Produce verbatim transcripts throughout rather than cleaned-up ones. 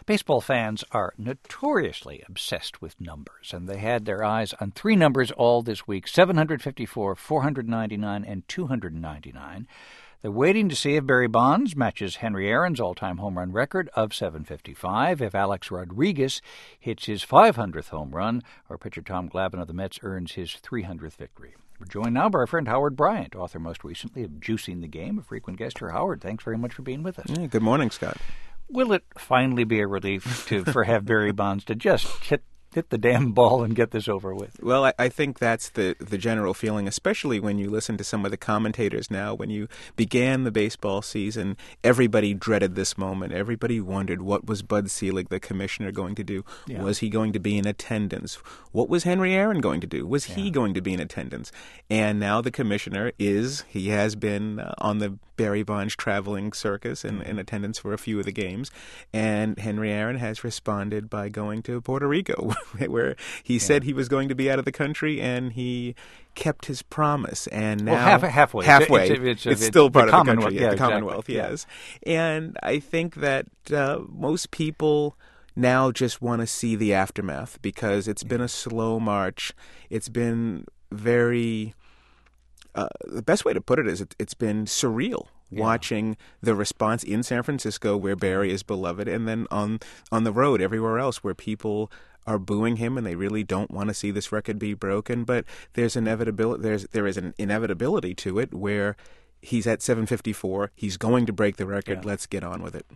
Baseball fans are notoriously obsessed with numbers, and they had their eyes on three numbers all this week: seven hundred fifty-four, four hundred ninety-nine, and two hundred ninety-nine. They're waiting to see if Barry Bonds matches Henry Aaron's all-time home run record of seven fifty-five, if Alex Rodriguez hits his five hundredth home run, or pitcher Tom Glavine of the Mets earns his three hundredth victory. We're joined now by our friend Howard Bryant, author most recently of Juicing the Game, a frequent guest here. Howard, thanks very much for being with us. Yeah, good morning, Scott. Will it finally be a relief to for have Barry Bonds to just hit hit the damn ball and get this over with? Well, I, I think that's the, the general feeling, especially when you listen to some of the commentators now. When you began the baseball season, everybody dreaded this moment. Everybody wondered, what was Bud Selig, the commissioner, going to do? Yeah. Was he going to be in attendance? What was Henry Aaron going to do? Was yeah. he going to be in attendance? And now the commissioner is, he has been uh, on the Barry Bonds traveling circus and in attendance for a few of the games. And Henry Aaron has responded by going to Puerto Rico, where he yeah. said he was going to be out of the country, and he kept his promise. And now well, half, halfway, halfway, it's, it's, it's, it's still it's part the of the country, yeah, yeah, the exactly. Commonwealth, yeah. yes. And I think that uh, most people now just want to see the aftermath, because it's yeah. been a slow march. It's been very. Uh, the best way to put it is it, it's been surreal. Yeah. Watching the response in San Francisco, where Barry is beloved, and then on on the road everywhere else where people are booing him and they really don't want to see this record be broken. But there's inevitability. There's there is an inevitability to it where he's at seven fifty-four. He's going to break the record. Yeah. Let's get on with it.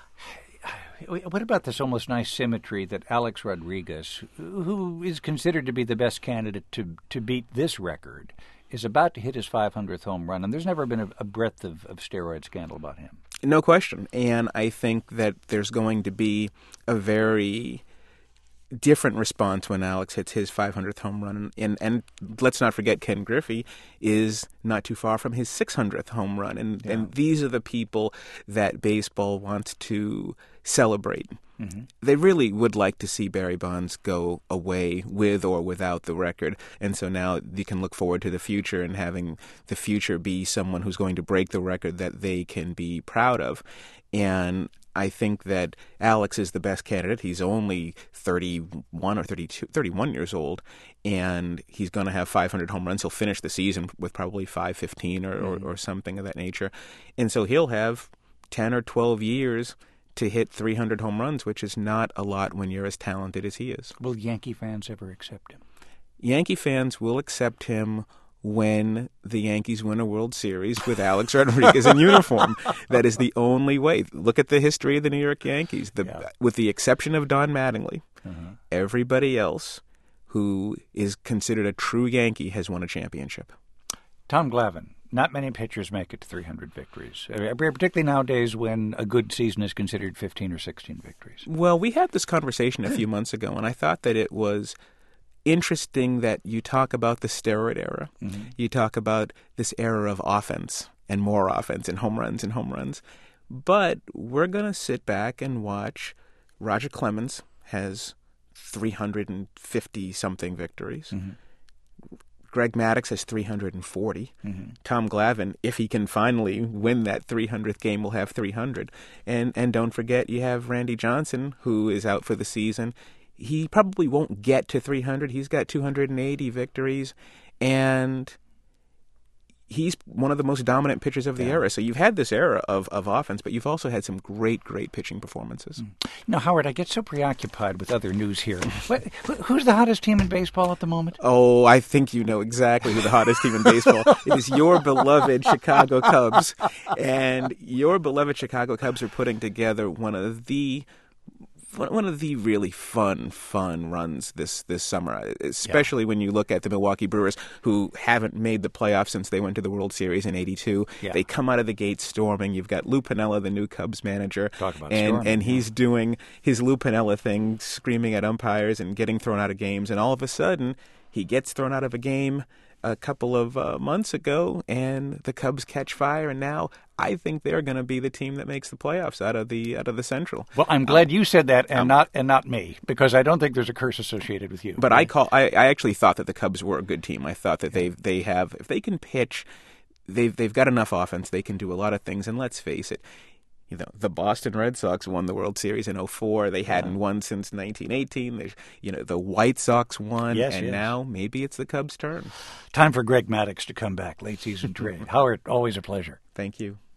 What about this almost nice symmetry that Alex Rodriguez, who is considered to be the best candidate to to beat this record, is about to hit his five hundredth home run, and there's never been a, a breath of, of steroid scandal about him. No question. And I think that there's going to be a very different response when Alex hits his five hundredth home run. And, and let's not forget, Ken Griffey is not too far from his six hundredth home run. And, yeah. and these are the people that baseball wants to celebrate. Mm-hmm. They really would like to see Barry Bonds go away with or without the record. And so now you can look forward to the future and having the future be someone who's going to break the record that they can be proud of. And I think that Alex is the best candidate. He's only thirty-one or thirty-two, thirty-one years old, and he's going to have five hundred home runs. He'll finish the season with probably five fifteen or, mm-hmm. or, or something of that nature. And so he'll have ten or twelve years to hit three hundred home runs, which is not a lot when you're as talented as he is. Will Yankee fans ever accept him? Yankee fans will accept him when the Yankees win a World Series with Alex Rodriguez in uniform. That is the only way. Look at the history of the New York Yankees. The, yeah. With the exception of Don Mattingly, uh-huh. everybody else who is considered a true Yankee has won a championship. Tom Glavine. Not many pitchers make it to three hundred victories, particularly nowadays when a good season is considered fifteen or sixteen victories. Well, we had this conversation a few months ago, and I thought that it was interesting that you talk about the steroid era. Mm-hmm. You talk about this era of offense and more offense and home runs and home runs. But we're going to sit back and watch. Roger Clemens has three hundred fifty-something victories. Mm-hmm. Greg Maddux has three hundred forty. Mm-hmm. Tom Glavine, if he can finally win that three hundredth game, will have three hundred. And and don't forget, you have Randy Johnson, who is out for the season. He probably won't get to three hundred. He's got two hundred eighty victories, and he's one of the most dominant pitchers of the yeah. era. So you've had this era of, of offense, but you've also had some great, great pitching performances. Mm. Now, Howard, I get so preoccupied with other news here. What, who's the hottest team in baseball at the moment? Oh, I think you know exactly who the hottest team in baseball is. It is your beloved Chicago Cubs. And your beloved Chicago Cubs are putting together one of the One of the really fun, fun runs this, this summer, especially yeah. when you look at the Milwaukee Brewers, who haven't made the playoffs since they went to the World Series in eighty-two. Yeah. They come out of the gate storming. You've got Lou Piniella, the new Cubs manager, Talk about and, storming. and he's doing his Lou Piniella thing, screaming at umpires and getting thrown out of games. And all of a sudden, he gets thrown out of a game a couple of uh, months ago, and the Cubs catch fire, and now I think they're going to be the team that makes the playoffs out of the out of the Central. Well, I'm glad um, you said that, and um, not and not me, because I don't think there's a curse associated with you. But right? I call I, I actually thought that the Cubs were a good team. I thought that they they have, if they can pitch, they've they've got enough offense. They can do a lot of things, and let's face it, You know, the Boston Red Sox won the World Series in oh four. They hadn't Yeah. won since nineteen eighteen. There's, you know, the White Sox won, Yes, and yes. now maybe it's the Cubs' turn. Time for Greg Maddux to come back, late season trade. Howard, always a pleasure. Thank you.